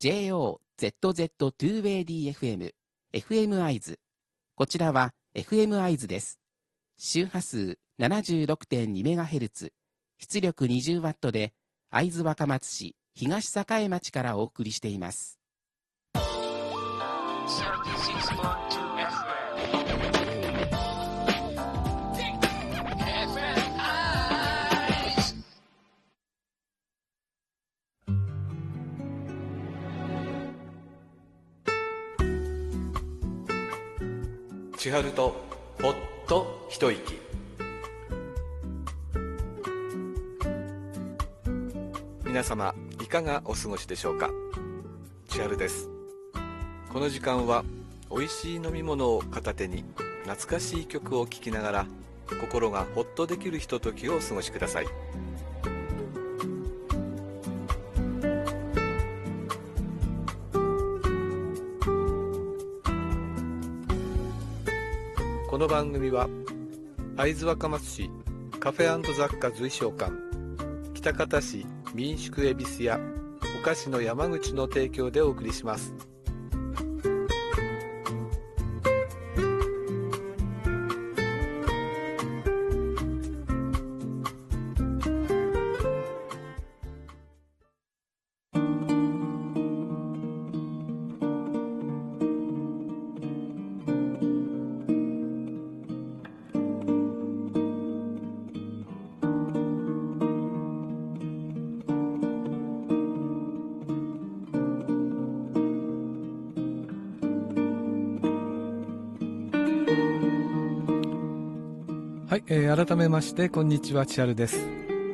JOZZ2WAY-DFM、FM アイズ。こちらは FM アイズです。周波数 76.2MHz、出力 20W で、会津若松市東栄町からお送りしています。 千春とほっと一息。皆様いかがお過ごしでしょうか。千春です。この時間はおいしい飲み物を片手に懐かしい曲を聴きながら心がほっとできるひとときをお過ごしください。この番組は会津若松市カフェ&雑貨随商館、喜多方市民宿恵比寿屋、お菓子の山口の提供でお送りします。 はい、改めましてこんにちは、千春です。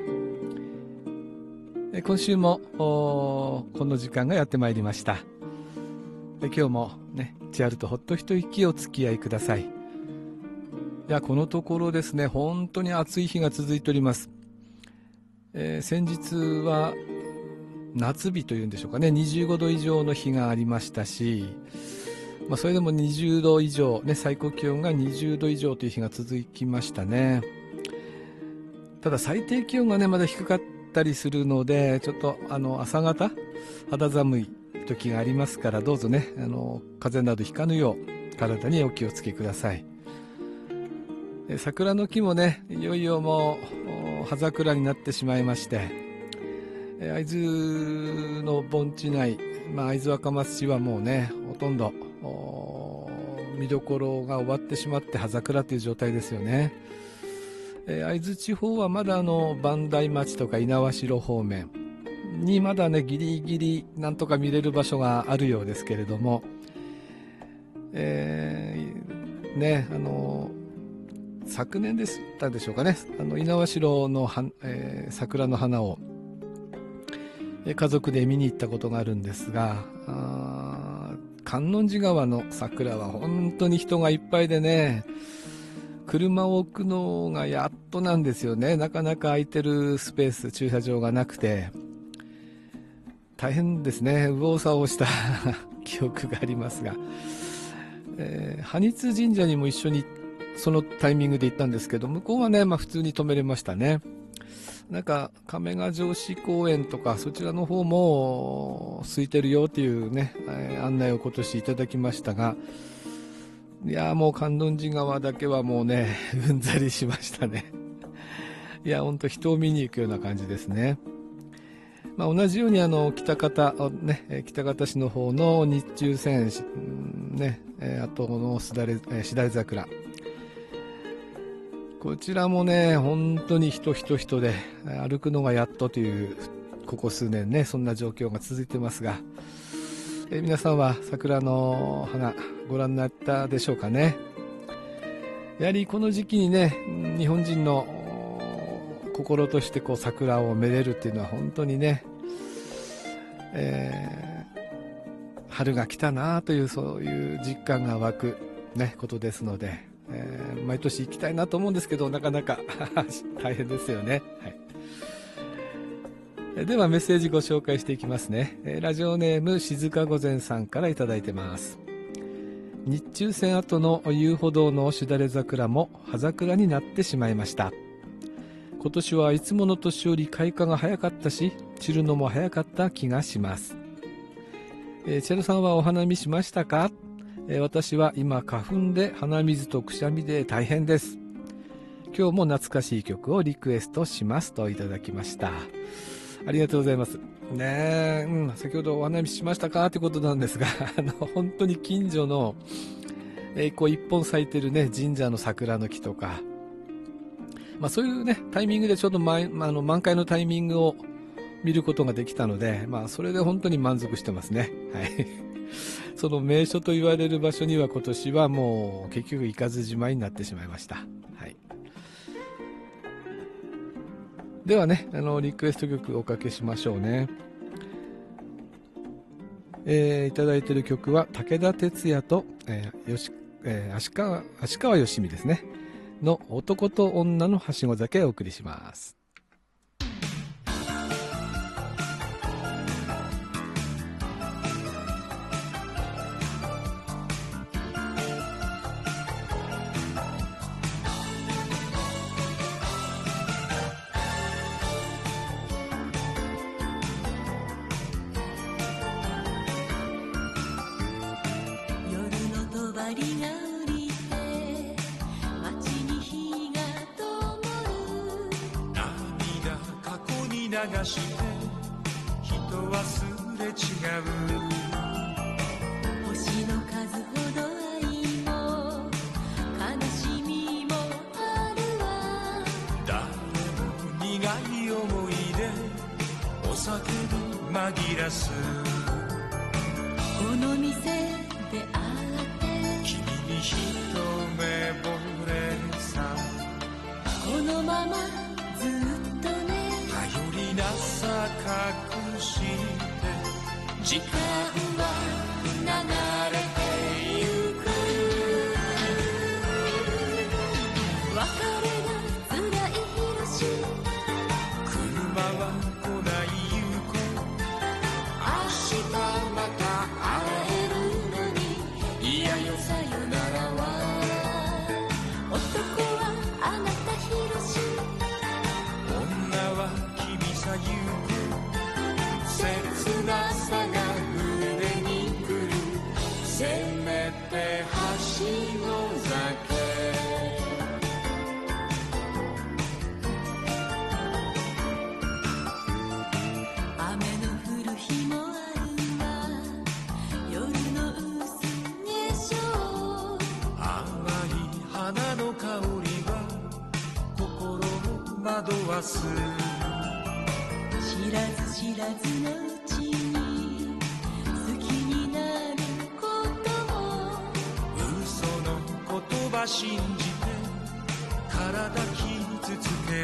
今週もこの時間がやってまいりました。今日もね、千春とほっと一息お付き合いください。いや、このところですね、本当に暑い日が続いております。先日は夏日というんでしょうかね、25度以上の日がありましたし、それでも20度以上、ね、最高気温が20度以上という日が続きましたね。ただ最低気温がねまだ低かったりするので、ちょっと朝方肌寒い時がありますから、どうぞね風邪などひかぬよう体にお気をつけください。桜の木もねいよいよもう葉桜になってしまいまして、会津の盆地内、会津若松市はもうねほとんど見どころが終わってしまって葉桜という状態ですよね。会津地方はまだ磐梯町とか猪苗代方面にまだねギリギリなんとか見れる場所があるようですけれども、ね昨年でしたでしょうかね、猪苗代の桜の花を家族で見に行ったことがあるんですが、観音寺川の桜は本当に人がいっぱいでね、車を置くのがやっとなんですよね。なかなか空いてるスペース、駐車場がなくて大変ですね。右往左往した記憶がありますが、羽日神社にも一緒にそのタイミングで行ったんですけど、向こうはね、普通に止めれましたね。なんか亀ヶ城址公園とかそちらの方も空いてるよっていうね、案内を今年いただきましたが、いやもう観音寺川だけはもうねうんざりしましたね。いや本当人を見に行くような感じですね。同じように北方市の方の日中線ね、あとのしだれ桜、こちらもね本当に人で歩くのがやっとというここ数年ねそんな状況が続いてますが、皆さんは桜の花ご覧になったでしょうかね。やはりこの時期にね日本人の心としてこう桜をめでるっていうのは本当にね、春が来たなというそういう実感が湧く、ね、ことですので、毎年行きたいなと思うんですけどなかなか大変ですよね、はい。ではメッセージご紹介していきますね。ラジオネーム静か御前さんからいただいてます。日中戦後の遊歩道のしだれ桜も葉桜になってしまいました。今年はいつもの年より開花が早かったし散るのも早かった気がします。 チェルさんはお花見しましたか？私は今花粉で鼻水とくしゃみで大変です。今日も懐かしい曲をリクエストしますといただきました。ありがとうございます。ねえ、先ほどお花見しましたかってことなんですが、本当に近所の、こう一本咲いてるね、神社の桜の木とか、そういうね、タイミングでちょうど満開のタイミングを見ることができたので、それで本当に満足してますね。はい。その名所と言われる場所には今年はもう結局行かずじまいになってしまいました。はい。ではね、リクエスト曲おかけしましょうね。いただいている曲は武田鉄矢と、足川よしみですねの男と女のはしご酒をお送りします。 流して人はすれ違う星の数ほど愛も悲しみもあるわ誰も苦い思いでお酒で紛らすこの店で会って君に一目惚れさこのままずっとねなさ隠して時間は流れてゆく別れが辛い日車は来ないゆこ明日また会えるのにいやよさよならは男はあなたひろし女はさゆく切なさが胸に来るせめてはしご酒雨の降る日もあるわ夜の薄化粧甘い花の香りは心を惑わす知らず知らずのうちに好きになることも嘘の言葉信じて体傷つける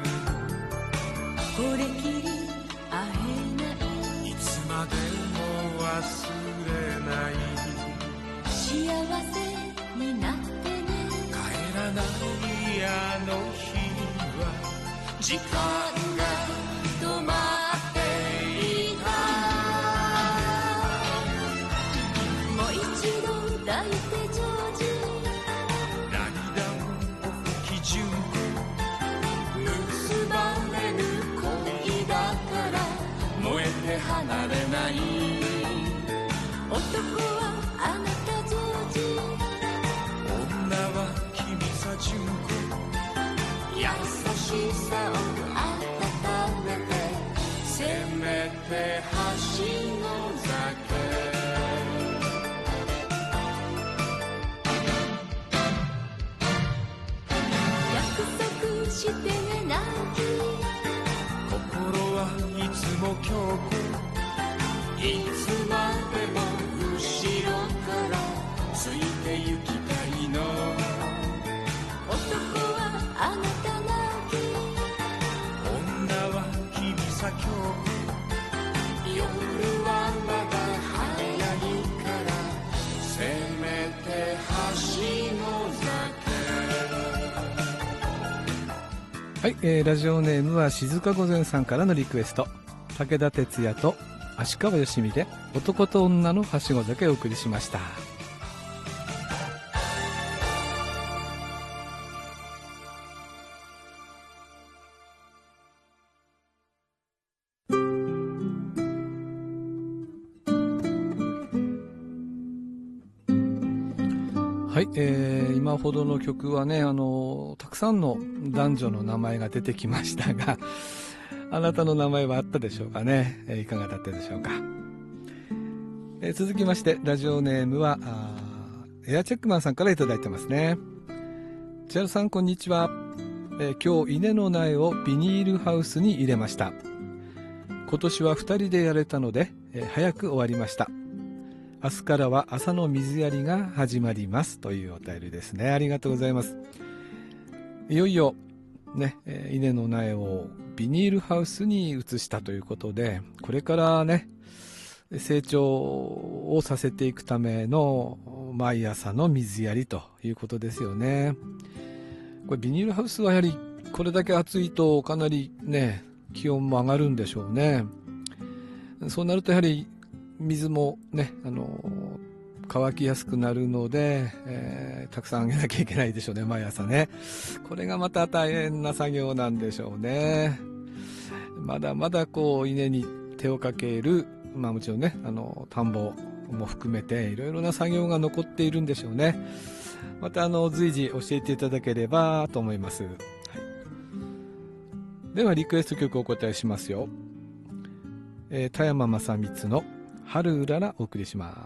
これきり会えないいつまでも忘れない幸せになってね帰らないあの日は時間が止まっていたもう一度抱いてジョージ涙を吹き純子結ばれぬ恋だから燃えて離れない男はあなたジョージ女は君さ純子優しさをせめてはしご酒約束してねなき心はいつも強固いつまでも後ろからついて行きたいの男はあなたなき女は君さ強固夜はまだ早いからせめてはしごはい、ラジオネームは静か御前さんからのリクエスト武田鉄矢と足川よしみで男と女のはしご酒をお送りしました。 はい、今ほどの曲はね、たくさんの男女の名前が出てきましたが、あなたの名前はあったでしょうかね。いかがだったでしょうか。続きまして、ラジオネームはエアチェックマンさんからいただいてますね。千春さん、こんにちは。今日稲の苗をビニールハウスに入れました。今年は2人でやれたので、早く終わりました。明日からは朝の水やりが始まりますというお便りですね。ありがとうございます。いよいよね、稲の苗をビニールハウスに移したということで、これからね、成長をさせていくための毎朝の水やりということですよね。これビニールハウスはやはりこれだけ暑いとかなりね、気温も上がるんでしょうね。そうなるとやはり水もね、乾きやすくなるので、たくさんあげなきゃいけないでしょうね、毎朝ね。これがまた大変な作業なんでしょうね。まだまだこう稲に手をかける、もちろんね、田んぼも含めていろいろな作業が残っているんでしょうね。また随時教えていただければと思います。はい、ではリクエスト曲をお答えしますよ。田山正光の春うららお送りします。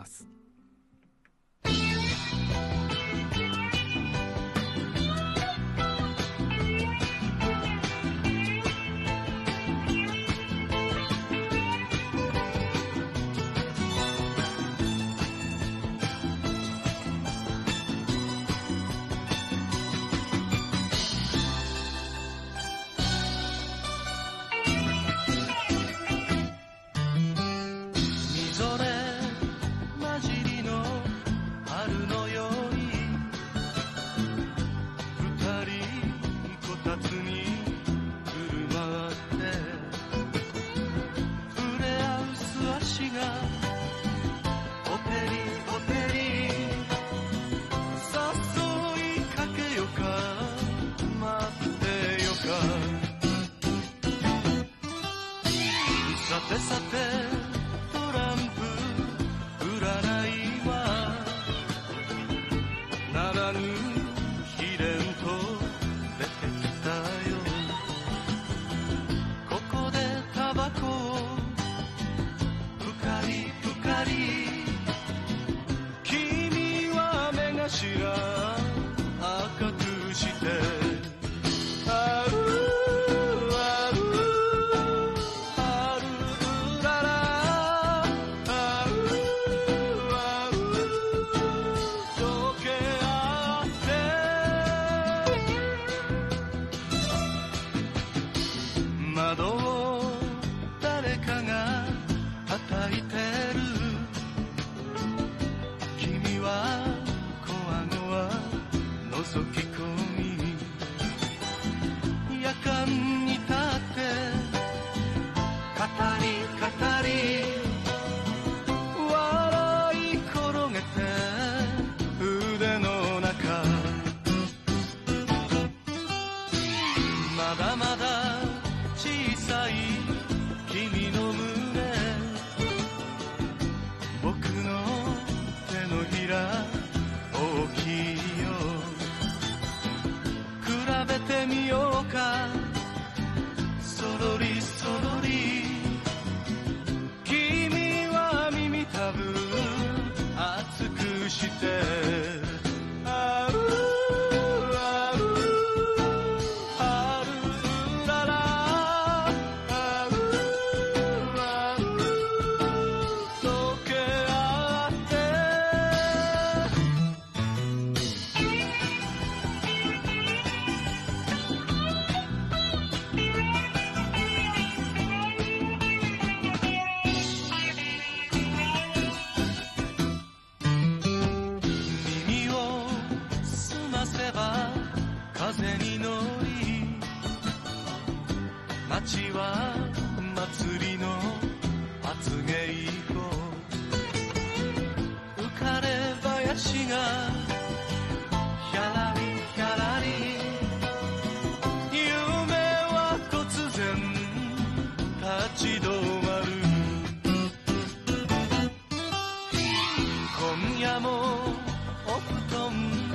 今夜もお布団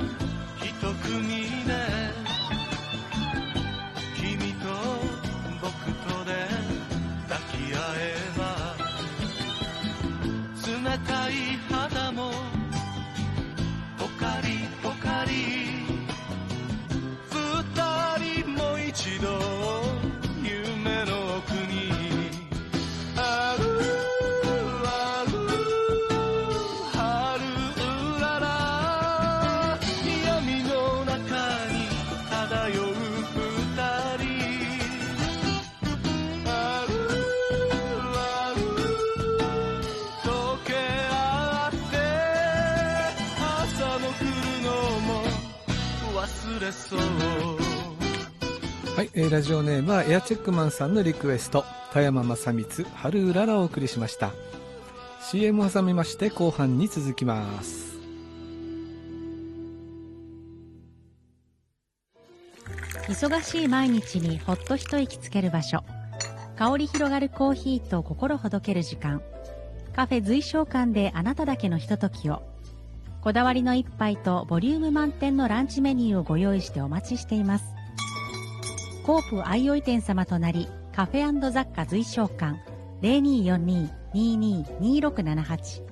そう。 はい、ラジオネームはエアチェックマンさんのリクエスト、田山正光春うららをお送りしました。 CM を挟みまして後半に続きます。 忙しい毎日にほっと一息つける場所、香り広がるコーヒーと心ほどける時間、カフェ随想館であなただけのひとときを。こだわりの一杯とボリューム満点のランチメニューをご用意してお待ちしています。コープ相生店様となり、カフェ&雑貨随想館 0242-222678。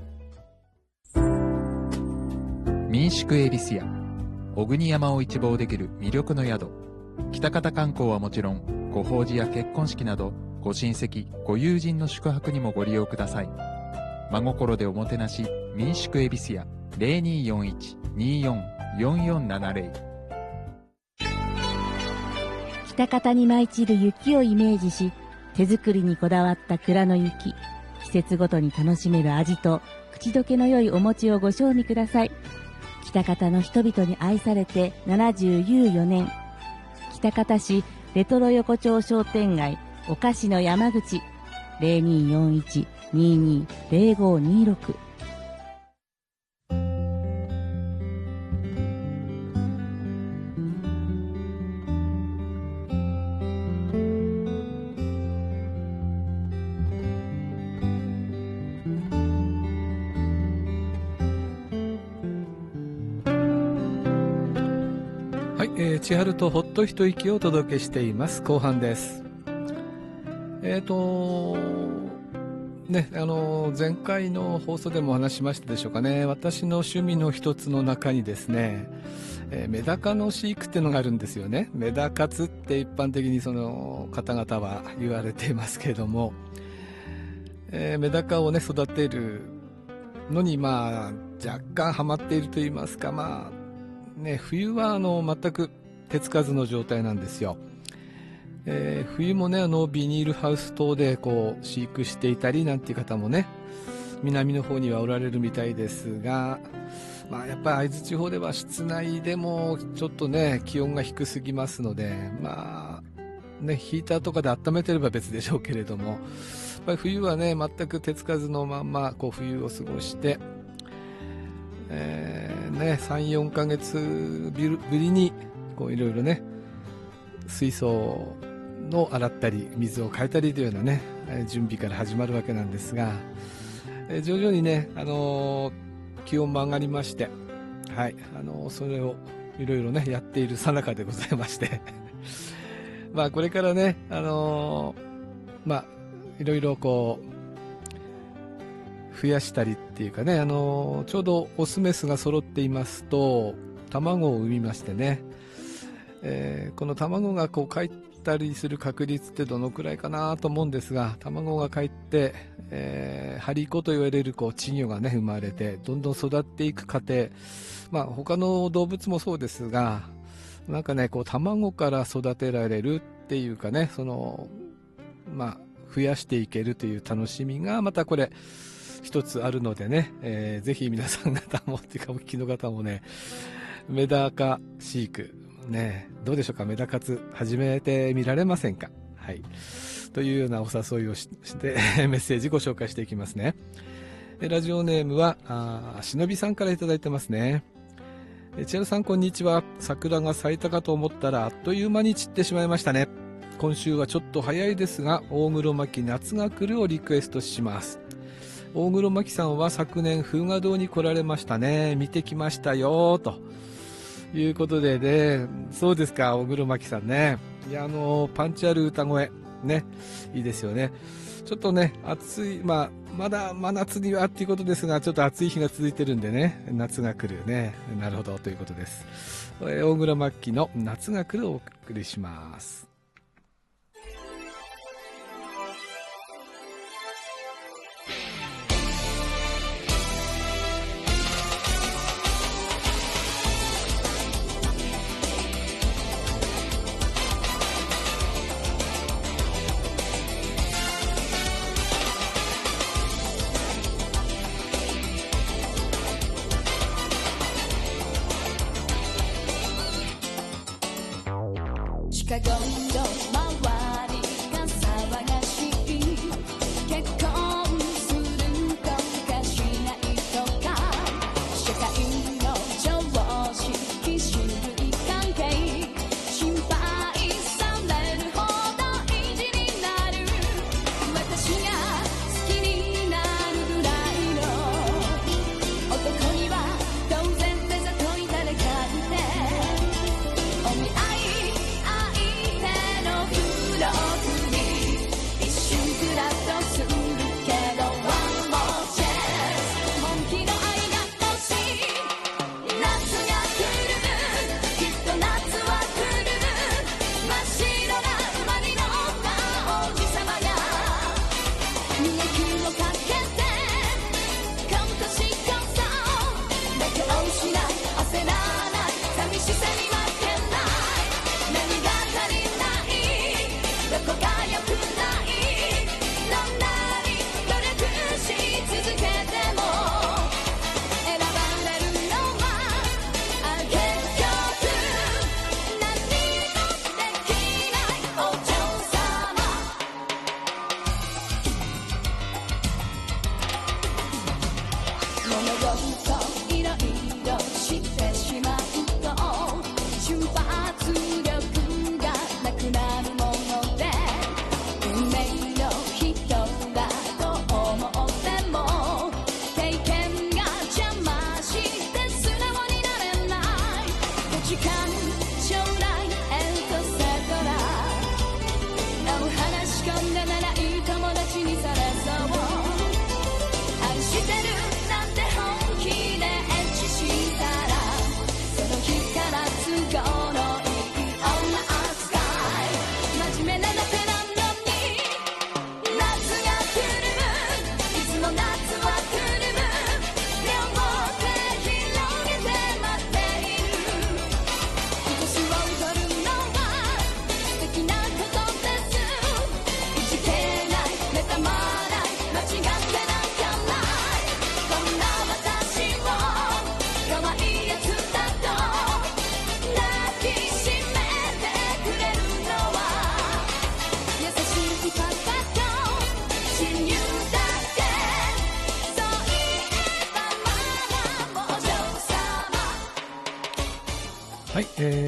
民宿恵比寿屋、小国山を一望できる魅力の宿。北方観光はもちろん、ご法事や結婚式などご親戚ご友人の宿泊にもご利用ください。真心でおもてなし、民宿恵比寿屋 0241-244470。 北方に舞い散る雪をイメージし、手作りにこだわった蔵の雪、季節ごとに楽しめる味と口どけの良いお餅をご賞味ください。北方の人々に愛されて74年、北方市レトロ横丁商店街お菓子の山口 0241-220526。 千春とほっと一息をお届けしています。後半です。前回の放送でもお話しましたでしょうかね。私の趣味の一つの中にですね、メダカの飼育っていうのがあるんですよね。メダカツって一般的にその方々は言われていますけれども、メダカをね育てるのに若干ハマっていると言いますか、冬は全く手つかずの状態なんですよ。冬もねビニールハウス等でこう飼育していたりなんていう方もね南の方にはおられるみたいですが、やっぱり会津地方では室内でもちょっとね気温が低すぎますので、ヒーターとかで温めてれば別でしょうけれども、やっぱり冬はね全く手つかずのまんまこう冬を過ごして、3、4ヶ月ぶりにこういろいろね水槽の洗ったり水を変えたりというようなね準備から始まるわけなんですが、徐々にね、気温も上がりまして、それをいろいろねやっている最中でございましてこれからねいろいろこう増やしたりっていうかね、ちょうどオスメスが揃っていますと卵を産みましてね、この卵がこうかえったりする確率ってどのくらいかなと思うんですが、卵がかえって、張り子と言われるこう稚魚がね生まれてどんどん育っていく過程、他の動物もそうですが、こう卵から育てられるっていうかね、増やしていけるという楽しみがまたこれ一つあるのでね、ぜひ皆さん方もっていうかお聞きの方もねメダカ飼育ね、どうでしょうか。メダカツ始めてみられませんか。というようなお誘いをしてメッセージご紹介していきますね。ラジオネームはしのびさんからいただいてますね。千春さんこんにちは。桜が咲いたかと思ったらあっという間に散ってしまいましたね。今週はちょっと早いですが大黒摩季夏が来るをリクエストします。大黒摩季さんは昨年風雅堂に来られましたね。見てきましたよということでね、そうですか、大黒摩季さんね。いやパンチある歌声ね、いいですよね。ちょっとね暑い、まだ真夏にはっていうことですが、ちょっと暑い日が続いてるんでね、夏が来るね、なるほどということです。大黒摩季の夏が来るをお送りします。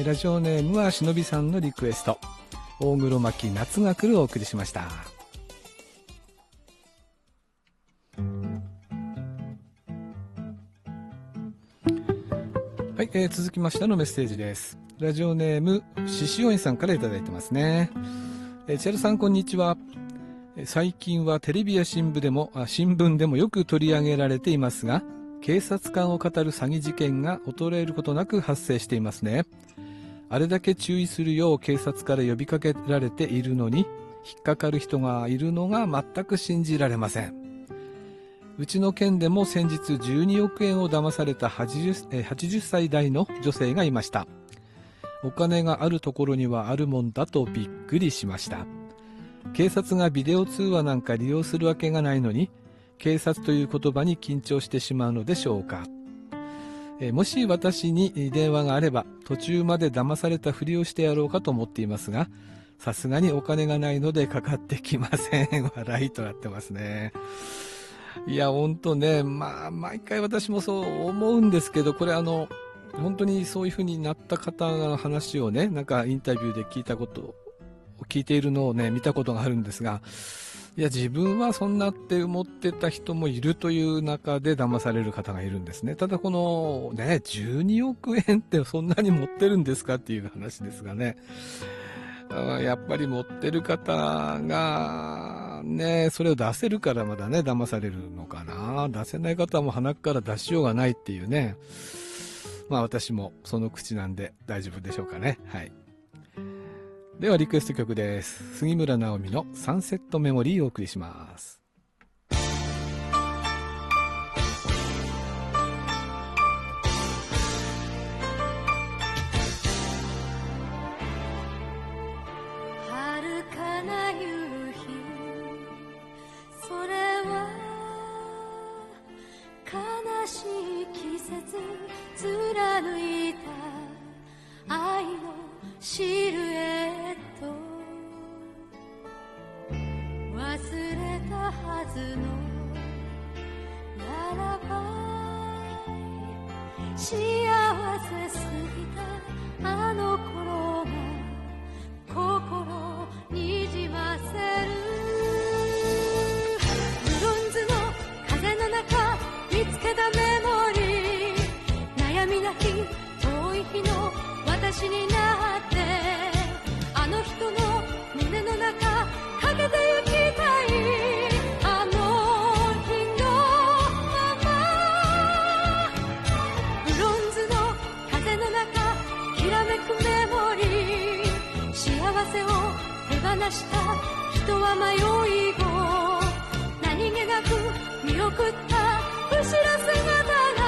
ラジオネームはしのびさんのリクエスト、大黒摩季夏が来るをお送りしました。はい、続きましてのメッセージです。ラジオネームししおんさんからいただいてますね。千春さん、こんにちは。最近はテレビや新聞でもよく取り上げられていますが、警察官を語る詐欺事件が衰えることなく発生していますね。あれだけ注意するよう警察から呼びかけられているのに、引っかかる人がいるのが全く信じられません。うちの県でも先日12億円を騙された80歳代の女性がいました。お金があるところにはあるもんだとびっくりしました。警察がビデオ通話なんか利用するわけがないのに、警察という言葉に緊張してしまうのでしょうか。もし私に電話があれば途中まで騙されたふりをしてやろうかと思っていますが、さすがにお金がないのでかかってきません。笑いとなってますね。いや、ほんとね、毎回私もそう思うんですけど、これ本当にそういう風になった方の話をね、なんかインタビューで聞いているのをね、見たことがあるんですが、いや、自分はそんなって思ってた人もいるという中で騙される方がいるんですね。ただこのね、12億円ってそんなに持ってるんですかっていう話ですがね。やっぱり持ってる方がね、それを出せるからまだね、騙されるのかな。出せない方はもう鼻から出しようがないっていうね。私もその口なんで大丈夫でしょうかね。はい。ではリクエスト曲です。杉村直美のサンセットメモリーをお送りします。 遥かな夕日、それは悲しい季節貫いた愛のシルエット、忘れたはずのララバイ、幸せすぎたあの頃が心にじませる。ブロンズの風の中見つけたメモリー、悩みなき遠い日の私になって、あの人の胸の中かけてゆきたい。あの日のまま、ブロンズの風の中きらめくメモリー、幸せを手放した人は迷い子、何気なく見送った後ろ姿が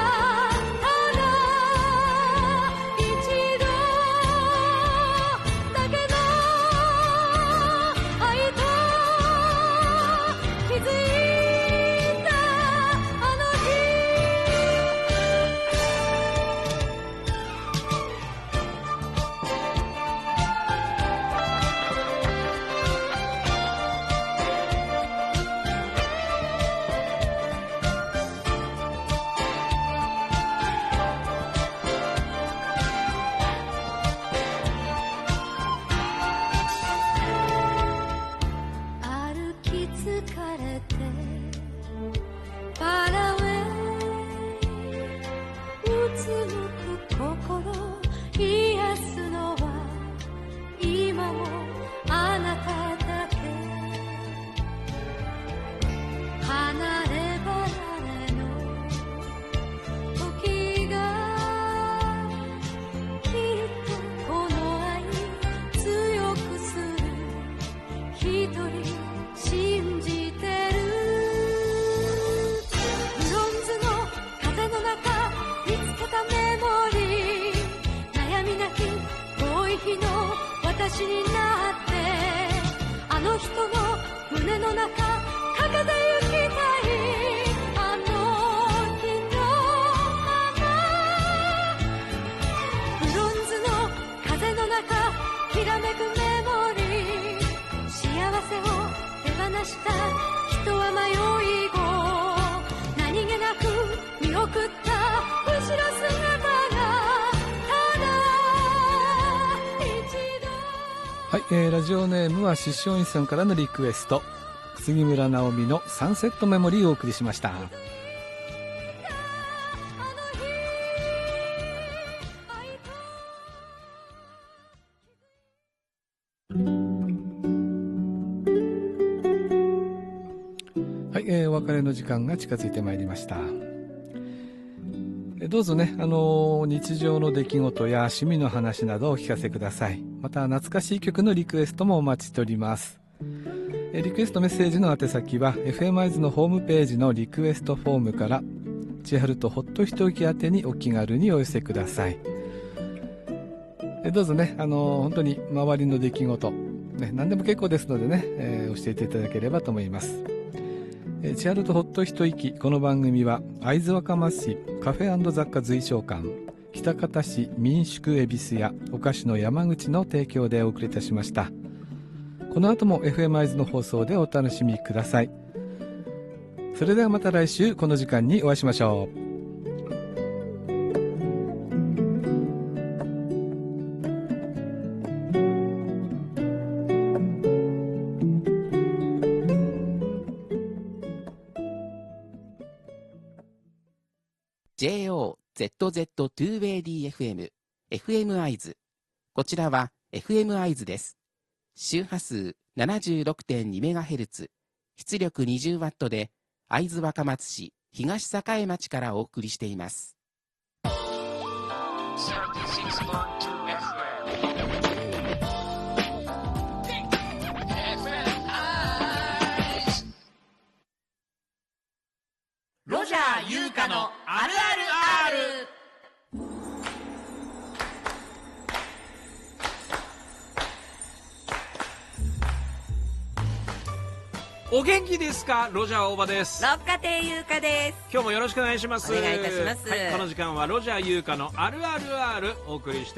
私になって、あの人の胸の中かけてゆきたい。あの日のまま、ブロンズの風の中きらめくメモリー、幸せを手放した人は迷い子、何気なく見送った後ろ姿がただラジオネームは失笑院さんからのリクエスト、杉村直美のサンセットメモリーをお送りしました。はい、お別れの時間が近づいてまいりました。どうぞね、日常の出来事や趣味の話などをお聞かせください。また懐かしい曲のリクエストもお待ちしております。リクエストメッセージの宛先は FM アイズのホームページのリクエストフォームから、千春とほっと一息宛てにお気軽にお寄せください。どうぞね、本当に周りの出来事、ね、何でも結構ですのでね、教えていただければと思います。千春とほっと一息、この番組は会津若松市カフェ&雑貨随商館、喜多方市民宿恵比寿屋お菓子の山口の提供でお送りいたしました。この後も FM 会津の放送でお楽しみください。それではまた来週この時間にお会いしましょう。 JOZZ2WAY-DFM FM 会津、こちらは FM 会津です。周波数 76.2MHz、出力 20W で会津若松市東栄町からお送りしています。 ロジャー優香のあるある R。 お元気ですか？ロジャー大場です。 六花亭優香です。 今日もよろしくお願いします。 お願いいたします。 はい、この時間はロジャー優香のあるある R お送りして